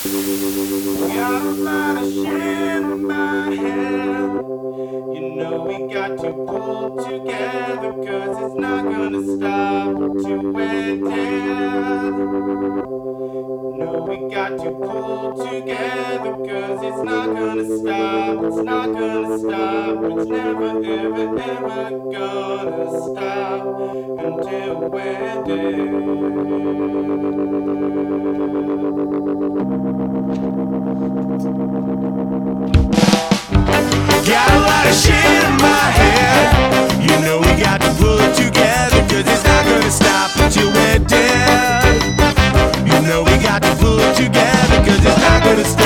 Got a lot of shit in my head. You know we got to pull together, 'cause it's not gonna stop till we're dead. No, we got to pull together, 'cause it's not gonna stop, it's not gonna stop, it's never ever ever gonna stop until we're dead. Got a lot of shit in my head. You know we got to pull it together, 'cause it's not gonna stop until we're dead. You know we got to pull it together, 'cause it's not gonna stop.